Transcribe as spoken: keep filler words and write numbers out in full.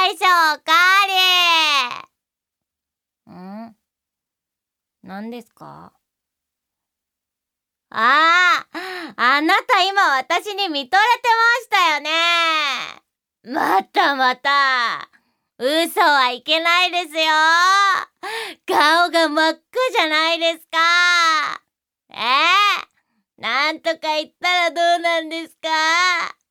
大将おかわり。ん？何ですか？ああ、あなた今私に見とれてましたよね。またまた。嘘はいけないですよ。顔が真っ赤じゃないですか。えー、なんとか言ったらどうなんですか？